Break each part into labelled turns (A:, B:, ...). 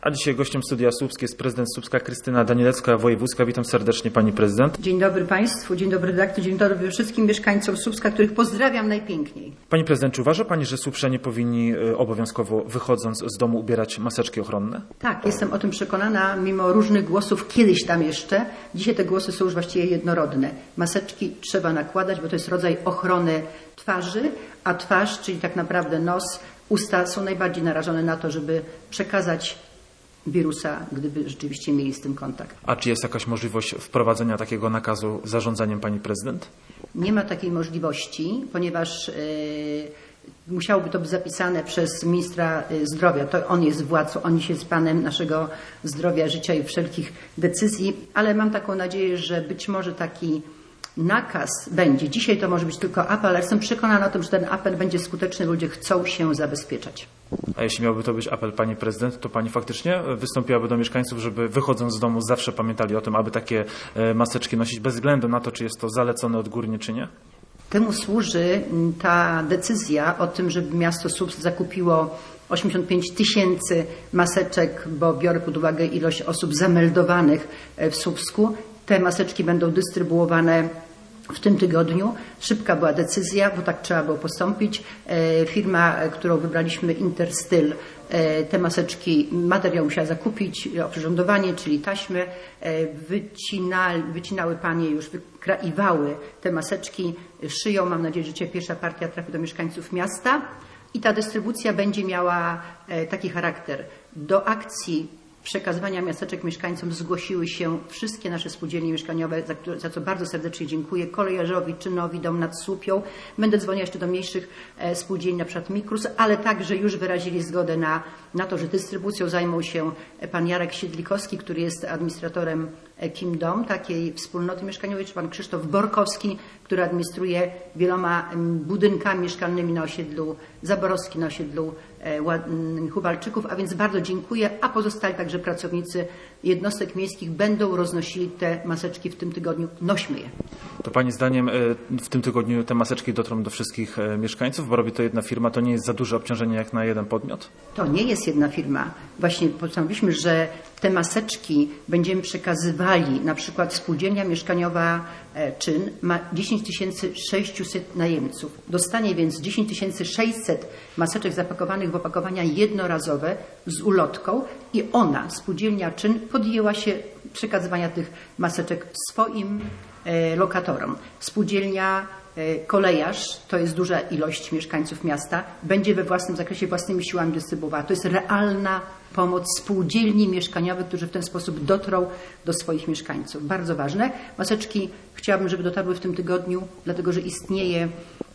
A: A dzisiaj gościem Studia Słupskie jest prezydent Słupska Krystyna Danilecka-Wojewódzka. Witam serdecznie pani prezydent.
B: Dzień dobry państwu, dzień dobry redaktor, dzień dobry wszystkim mieszkańcom Słupska, których pozdrawiam najpiękniej.
A: Pani prezydent, czy uważa pani, że słupszanie powinni obowiązkowo wychodząc z domu ubierać maseczki ochronne?
B: Tak, jestem o tym przekonana, mimo różnych głosów kiedyś tam jeszcze. Dzisiaj te głosy są już właściwie jednorodne. Maseczki trzeba nakładać, bo to jest rodzaj ochrony twarzy, a twarz, czyli tak naprawdę nos, usta są najbardziej narażone na to, żeby przekazać wirusa, gdyby rzeczywiście mieli z tym kontakt.
A: A czy jest jakaś możliwość wprowadzenia takiego nakazu zarządzaniem pani prezydent?
B: Nie ma takiej możliwości, ponieważ musiałoby to być zapisane przez ministra zdrowia. To on jest władcą, on jest panem naszego zdrowia, życia i wszelkich decyzji, ale mam taką nadzieję, że być może taki nakaz będzie. Dzisiaj to może być tylko apel, ale jestem przekonana o tym, że ten apel będzie skuteczny. Ludzie chcą się zabezpieczać.
A: A jeśli miałby to być apel pani prezydent, to pani faktycznie wystąpiłaby do mieszkańców, żeby wychodząc z domu zawsze pamiętali o tym, aby takie maseczki nosić bez względu na to, czy jest to zalecone odgórnie, czy nie?
B: Temu służy ta decyzja o tym, żeby miasto Słupsk zakupiło 85 000 maseczek, bo biorę pod uwagę ilość osób zameldowanych w Słupsku. Te maseczki będą dystrybuowane w tym tygodniu. Szybka była decyzja, bo tak trzeba było postąpić. Firma, którą wybraliśmy, Interstyl, te maseczki, materiał musiała zakupić, oprzyrządowanie, czyli taśmy. Wycinały panie, już wykraiwały te maseczki, szyją. Mam nadzieję, że dzisiaj pierwsza partia trafi do mieszkańców miasta i ta dystrybucja będzie miała taki charakter. Do akcji przekazywania maseczek mieszkańcom zgłosiły się wszystkie nasze spółdzielnie mieszkaniowe, za co bardzo serdecznie dziękuję. Kolejarzowi, Czynowi, Dom nad Słupią. Będę dzwoniła jeszcze do mniejszych spółdzielni, na przykład Mikrus, ale także już wyrazili zgodę na to, że dystrybucją zajmą się pan Jarek Siedlikowski, który jest administratorem Kim Dom, takiej wspólnoty mieszkaniowej, czy pan Krzysztof Borkowski, który administruje wieloma budynkami mieszkalnymi na osiedlu Zaborowski, na osiedlu Huwalczyków, a więc bardzo dziękuję, a pozostali także pracownicy jednostek miejskich będą roznosili te maseczki w tym tygodniu. Nośmy je.
A: To pani zdaniem w tym tygodniu te maseczki dotrą do wszystkich mieszkańców, bo robi to jedna firma, to nie jest za duże obciążenie jak na jeden podmiot? To nie jest jedna firma.
B: Właśnie postanowiliśmy, że te maseczki będziemy przekazywali, na przykład spółdzielnia mieszkaniowa Czyn ma 10 600 najemców. Dostanie więc 10 600 maseczek zapakowanych w opakowania jednorazowe z ulotką i ona, spółdzielnia Czyn, podjęła się przekazywania tych maseczek swoim lokatorom. Spółdzielnia Kolejarz, to jest duża ilość mieszkańców miasta, będzie we własnym zakresie, własnymi siłami dystrybuowała. To jest realna pomoc spółdzielni mieszkaniowych, którzy w ten sposób dotrą do swoich mieszkańców. Bardzo ważne. Maseczki chciałabym, żeby dotarły w tym tygodniu, dlatego że istnieje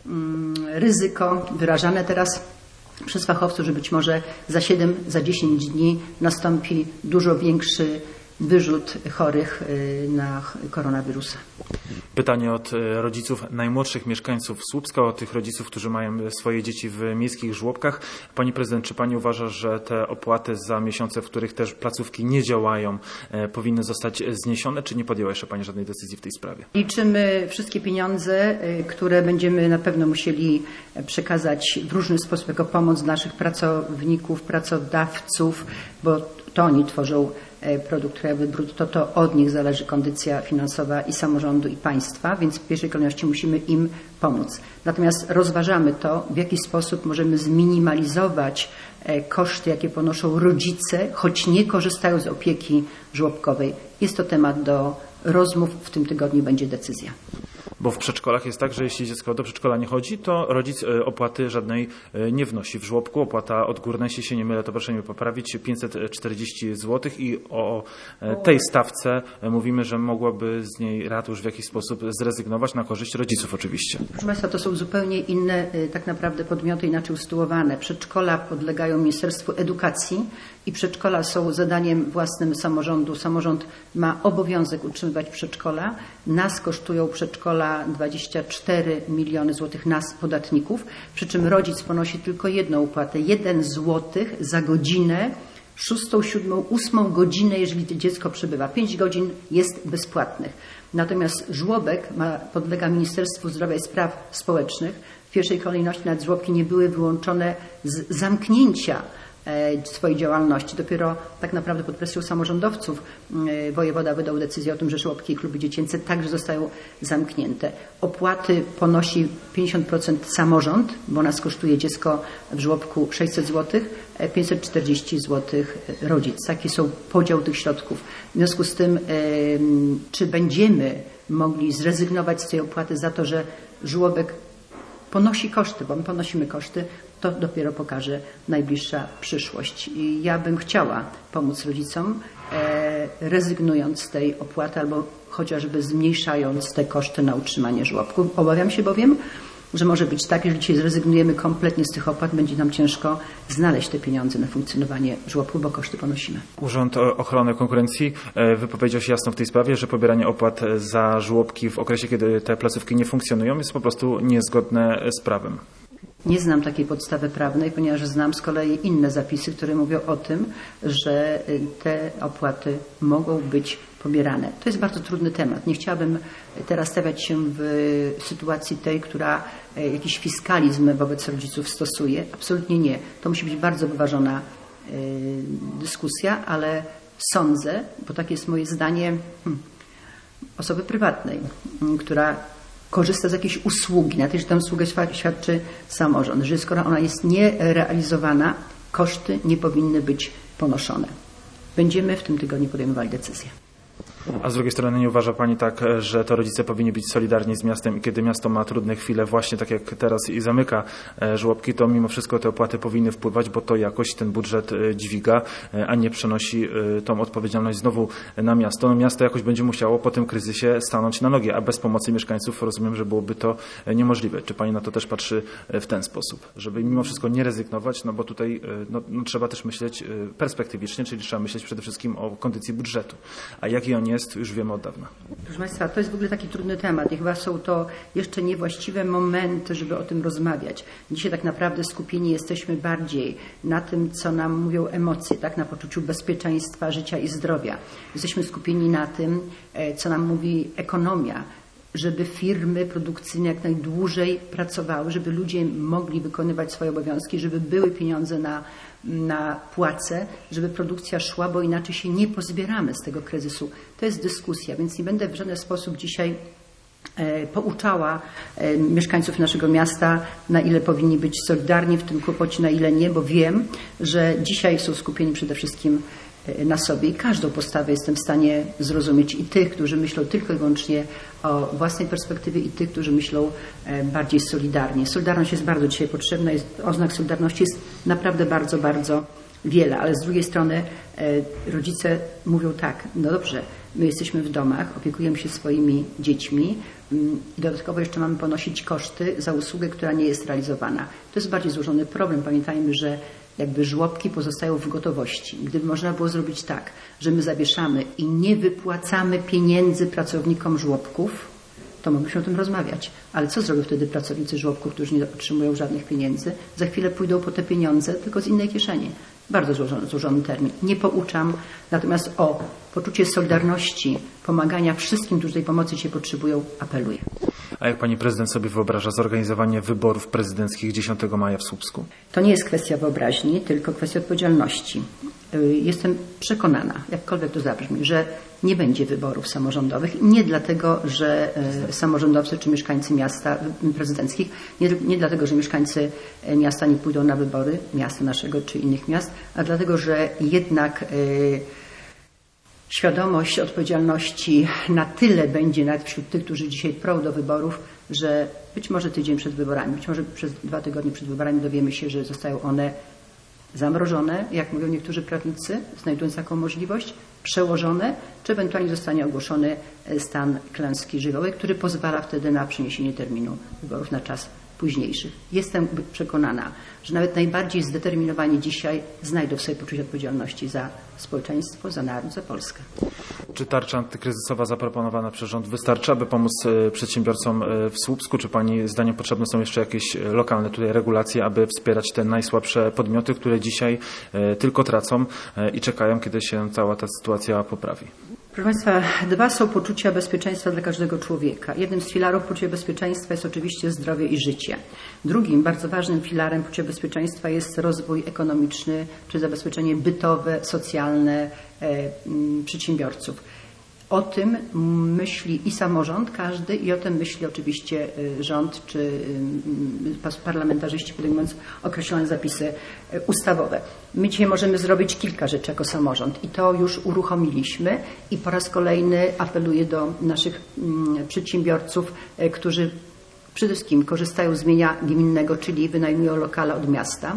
B: ryzyko wyrażane teraz przez fachowców, że być może za 10 dni nastąpi dużo większy wyrzut chorych na koronawirusa.
A: Pytanie od rodziców najmłodszych mieszkańców Słupska, od tych rodziców, którzy mają swoje dzieci w miejskich żłobkach. Pani prezydent, czy pani uważa, że te opłaty za miesiące, w których też placówki nie działają, powinny zostać zniesione, czy nie podjęła jeszcze pani żadnej decyzji w tej sprawie?
B: Liczymy wszystkie pieniądze, które będziemy na pewno musieli przekazać w różny sposób jako pomoc dla naszych pracowników, pracodawców, bo to oni tworzą produkt krajowy brutto, to od nich zależy kondycja finansowa i samorządu, i państwa, więc w pierwszej kolejności musimy im pomóc. Natomiast rozważamy to, w jaki sposób możemy zminimalizować koszty, jakie ponoszą rodzice, choć nie korzystają z opieki żłobkowej. Jest to temat do rozmów, w tym tygodniu będzie decyzja.
A: Bo w przedszkolach jest tak, że jeśli dziecko do przedszkola nie chodzi, to rodzic opłaty żadnej nie wnosi. W żłobku opłata odgórna, jeśli się nie mylę, to proszę mnie poprawić, 540 zł i o tej stawce mówimy, że mogłaby z niej ratusz w jakiś sposób zrezygnować na korzyść rodziców oczywiście.
B: Proszę państwa, to są zupełnie inne tak naprawdę podmioty inaczej usytuowane. Przedszkola podlegają Ministerstwu Edukacji i przedszkola są zadaniem własnym samorządu. Samorząd ma obowiązek utrzymywać przedszkola. Nas kosztują przedszkola 24 miliony złotych, nas, podatników, przy czym rodzic ponosi tylko jedną opłatę, 1 złotych za godzinę, 6., 7., 8. godzinę, jeżeli dziecko przebywa. 5 godzin jest bezpłatnych. Natomiast żłobek podlega Ministerstwu Zdrowia i Spraw Społecznych. W pierwszej kolejności nawet żłobki nie były wyłączone z zamknięcia swojej działalności. Dopiero tak naprawdę pod presją samorządowców wojewoda wydał decyzję o tym, że żłobki i kluby dziecięce także zostają zamknięte. Opłaty ponosi 50% samorząd, bo nas kosztuje dziecko w żłobku 600 zł, 540 zł rodzic. Taki są podział tych środków. W związku z tym, czy będziemy mogli zrezygnować z tej opłaty za to, że żłobek ponosi koszty, bo my ponosimy koszty, to dopiero pokaże najbliższa przyszłość. I ja bym chciała pomóc rodzicom, rezygnując z tej opłaty albo chociażby zmniejszając te koszty na utrzymanie żłobków. Obawiam się bowiem, że może być tak, że dzisiaj zrezygnujemy kompletnie z tych opłat, będzie nam ciężko znaleźć te pieniądze na funkcjonowanie żłobku, bo koszty ponosimy.
A: Urząd Ochrony Konkurencji wypowiedział się jasno w tej sprawie, że pobieranie opłat za żłobki w okresie, kiedy te placówki nie funkcjonują, jest po prostu niezgodne z prawem.
B: Nie znam takiej podstawy prawnej, ponieważ znam z kolei inne zapisy, które mówią o tym, że te opłaty mogą być pobierane. To jest bardzo trudny temat. Nie chciałabym teraz stawiać się w sytuacji tej, która jakiś fiskalizm wobec rodziców stosuje. Absolutnie nie. To musi być bardzo wyważona dyskusja, ale sądzę, bo takie jest moje zdanie, osoby prywatnej, która korzysta z jakiejś usługi, na tej, że tę usługę świadczy samorząd, że skoro ona jest nierealizowana, koszty nie powinny być ponoszone. Będziemy w tym tygodniu podejmowali decyzję.
A: A z drugiej strony nie uważa Pani tak, że to rodzice powinni być solidarni z miastem i kiedy miasto ma trudne chwile, właśnie tak jak teraz i zamyka żłobki, to mimo wszystko te opłaty powinny wpływać, bo to jakoś ten budżet dźwiga, a nie przenosi tą odpowiedzialność znowu na miasto. No miasto jakoś będzie musiało po tym kryzysie stanąć na nogi, a bez pomocy mieszkańców rozumiem, że byłoby to niemożliwe. Czy Pani na to też patrzy w ten sposób, żeby mimo wszystko nie rezygnować, no bo tutaj trzeba też myśleć perspektywicznie, czyli trzeba myśleć przede wszystkim o kondycji budżetu. A jaki on jest, już wiemy od dawna.
B: Proszę Państwa, to jest w ogóle taki trudny temat i chyba są to jeszcze niewłaściwe momenty, żeby o tym rozmawiać. Dzisiaj tak naprawdę skupieni jesteśmy bardziej na tym, co nam mówią emocje, tak? Na poczuciu bezpieczeństwa, życia i zdrowia. Jesteśmy skupieni na tym, co nam mówi ekonomia, żeby firmy produkcyjne jak najdłużej pracowały, żeby ludzie mogli wykonywać swoje obowiązki, żeby były pieniądze na płace, żeby produkcja szła, bo inaczej się nie pozbieramy z tego kryzysu. To jest dyskusja, więc nie będę w żaden sposób dzisiaj pouczała mieszkańców naszego miasta, na ile powinni być solidarni w tym kłopocie, na ile nie, bo wiem, że dzisiaj są skupieni przede wszystkim na sobie i każdą postawę jestem w stanie zrozumieć i tych, którzy myślą tylko i wyłącznie o własnej perspektywie i tych, którzy myślą bardziej solidarnie. Solidarność jest bardzo dzisiaj potrzebna, oznak solidarności jest naprawdę bardzo, bardzo wiele, ale z drugiej strony rodzice mówią tak, no dobrze, my jesteśmy w domach, opiekujemy się swoimi dziećmi i dodatkowo jeszcze mamy ponosić koszty za usługę, która nie jest realizowana. To jest bardziej złożony problem. Pamiętajmy, że jakby żłobki pozostają w gotowości. Gdyby można było zrobić tak, że my zawieszamy i nie wypłacamy pieniędzy pracownikom żłobków, to moglibyśmy o tym rozmawiać. Ale co zrobią wtedy pracownicy żłobków, którzy nie otrzymują żadnych pieniędzy? Za chwilę pójdą po te pieniądze, tylko z innej kieszeni. Bardzo złożony termin. Nie pouczam, natomiast o poczucie solidarności, pomagania wszystkim, którzy tej pomocy się potrzebują, apeluję.
A: A jak Pani Prezydent sobie wyobraża zorganizowanie wyborów prezydenckich 10 maja w Słupsku?
B: To nie jest kwestia wyobraźni, tylko kwestia odpowiedzialności. Jestem przekonana, jakkolwiek to zabrzmi, że nie będzie wyborów samorządowych. Nie dlatego, że samorządowcy czy mieszkańcy miasta prezydenckich, nie dlatego, że mieszkańcy miasta nie pójdą na wybory, miasta naszego czy innych miast, a dlatego, że jednak świadomość odpowiedzialności na tyle będzie nawet wśród tych, którzy dzisiaj prą do wyborów, że być może tydzień przed wyborami, być może przez 2 tygodnie przed wyborami dowiemy się, że zostają one zamrożone, jak mówią niektórzy prawnicy, znajdując taką możliwość, przełożone, czy ewentualnie zostanie ogłoszony stan klęski żywiołowej, który pozwala wtedy na przeniesienie terminu wyborów na czas późniejszy. Jestem przekonana, że nawet najbardziej zdeterminowani dzisiaj znajdą w sobie poczucie odpowiedzialności za społeczeństwo, za naród, za Polskę.
A: Czy tarcza antykryzysowa zaproponowana przez rząd wystarcza, aby pomóc przedsiębiorcom w Słupsku? Czy Pani zdaniem potrzebne są jeszcze jakieś lokalne tutaj regulacje, aby wspierać te najsłabsze podmioty, które dzisiaj tylko tracą i czekają, kiedy się cała ta sytuacja poprawi?
B: Proszę Państwa, dwa są poczucia bezpieczeństwa dla każdego człowieka. Jednym z filarów poczucia bezpieczeństwa jest oczywiście zdrowie i życie. Drugim bardzo ważnym filarem poczucia bezpieczeństwa jest rozwój ekonomiczny czy zabezpieczenie bytowe, socjalne przedsiębiorców. O tym myśli i samorząd każdy i o tym myśli oczywiście rząd czy parlamentarzyści, podejmując określone zapisy ustawowe. My dzisiaj możemy zrobić kilka rzeczy jako samorząd i to już uruchomiliśmy i po raz kolejny apeluję do naszych przedsiębiorców, którzy przede wszystkim korzystają z mienia gminnego, czyli wynajmują lokale od miasta,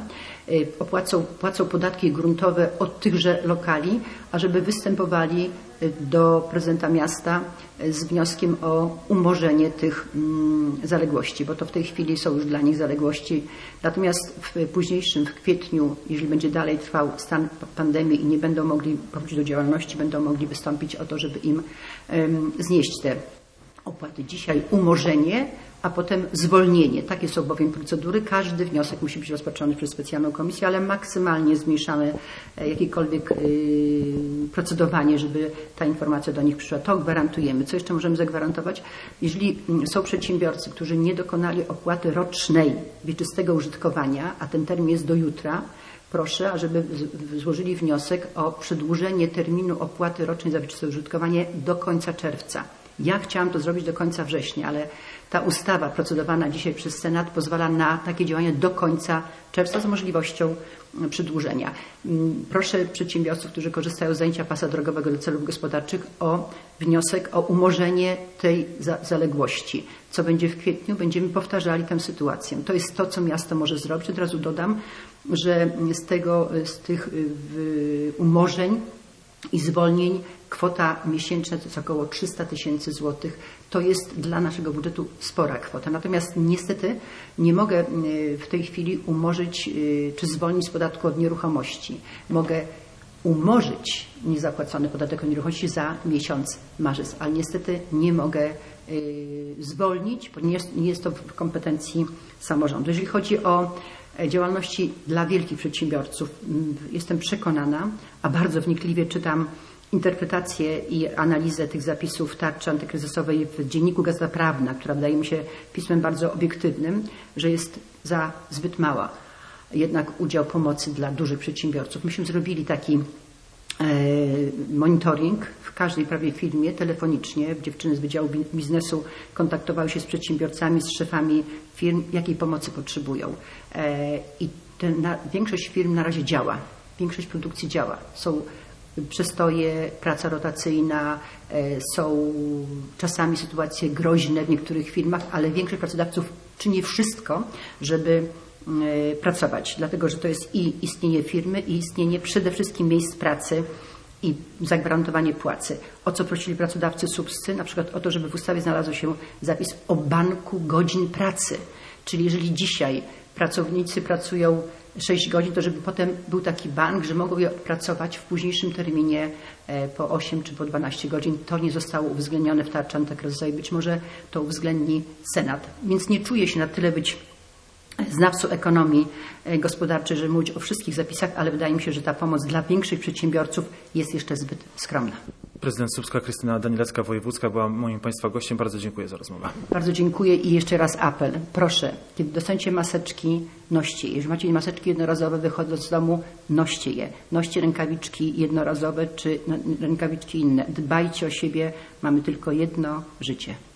B: płacą podatki gruntowe od tychże lokali, ażeby występowali do prezydenta miasta z wnioskiem o umorzenie tych zaległości, bo to w tej chwili są już dla nich zaległości. Natomiast w późniejszym, w kwietniu, jeżeli będzie dalej trwał stan pandemii i nie będą mogli powrócić do działalności, będą mogli wystąpić o to, żeby im znieść te opłaty. Dzisiaj umorzenie, a potem zwolnienie. Takie są bowiem procedury. Każdy wniosek musi być rozpatrzony przez specjalną komisję, ale maksymalnie zmniejszamy jakiekolwiek procedowanie, żeby ta informacja do nich przyszła. To gwarantujemy. Co jeszcze możemy zagwarantować? Jeżeli są przedsiębiorcy, którzy nie dokonali opłaty rocznej wieczystego użytkowania, a ten termin jest do jutra, proszę, ażeby złożyli wniosek o przedłużenie terminu opłaty rocznej za wieczyste użytkowanie do końca czerwca. Ja chciałam to zrobić do końca września, ale ta ustawa procedowana dzisiaj przez Senat pozwala na takie działania do końca czerwca z możliwością przedłużenia. Proszę przedsiębiorców, którzy korzystają z zajęcia pasa drogowego do celów gospodarczych o wniosek o umorzenie tej zaległości. Co będzie w kwietniu? Będziemy powtarzali tę sytuację. To jest to, co miasto może zrobić. Od razu dodam, że z tych umorzeń i zwolnień kwota miesięczna to jest około 300 000 złotych. To jest dla naszego budżetu spora kwota. Natomiast niestety nie mogę w tej chwili umorzyć czy zwolnić z podatku od nieruchomości. Mogę umorzyć niezapłacony podatek od nieruchomości za miesiąc marzec, ale niestety nie mogę zwolnić, bo nie jest to w kompetencji samorządu. Jeżeli chodzi o działalności dla wielkich przedsiębiorców, jestem przekonana, a bardzo wnikliwie czytam interpretację i analizę tych zapisów tarczy antykryzysowej w dzienniku Gazeta Prawna, która wydaje mi się pismem bardzo obiektywnym, że jest za zbyt mała jednak udział pomocy dla dużych przedsiębiorców. Myśmy zrobili taki monitoring w każdej prawie firmie telefonicznie. Dziewczyny z Wydziału Biznesu kontaktowały się z przedsiębiorcami, z szefami firm, jakiej pomocy potrzebują. I większość firm na razie działa. Większość produkcji działa. Są przestoje, praca rotacyjna, są czasami sytuacje groźne w niektórych firmach, ale większość pracodawców czyni wszystko, żeby pracować, dlatego że to jest i istnienie firmy, i istnienie przede wszystkim miejsc pracy i zagwarantowanie płacy. O co prosili pracodawcy słupscy? Na przykład o to, żeby w ustawie znalazł się zapis o banku godzin pracy. Czyli jeżeli dzisiaj pracownicy pracują 6 godzin, to żeby potem był taki bank, że mogą je odpracować w późniejszym terminie po 8 czy po 12 godzin. To nie zostało uwzględnione w tarczy antykryzysowej. Być może to uwzględni Senat. Więc nie czuję się na tyle być znawcą ekonomii gospodarczej, żeby mówić o wszystkich zapisach, ale wydaje mi się, że ta pomoc dla większych przedsiębiorców jest jeszcze zbyt skromna.
A: Prezydent Słupska Krystyna Danilecka-Wojewódzka była moim Państwa gościem. Bardzo dziękuję za rozmowę.
B: Bardzo dziękuję i jeszcze raz apel. Proszę, kiedy dostaniecie maseczki, noście je. Jeżeli macie maseczki jednorazowe, wychodząc z domu, noście je. Noście rękawiczki jednorazowe czy rękawiczki inne. Dbajcie o siebie. Mamy tylko jedno życie.